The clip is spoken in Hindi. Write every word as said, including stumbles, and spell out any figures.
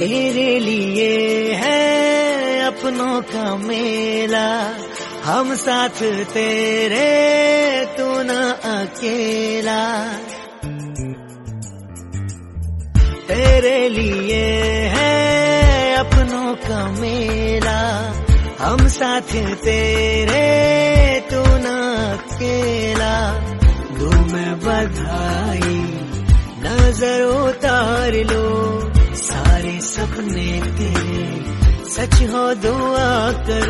तेरे लिए है अपनों का मेला, हम साथ तेरे तू न अकेला। तेरे लिए है अपनों का मेला, हम साथ तेरे तू न अकेला। दूं मैं बधाई नजर उतार लो, सारे सपने तेरे सच हो दुआ कर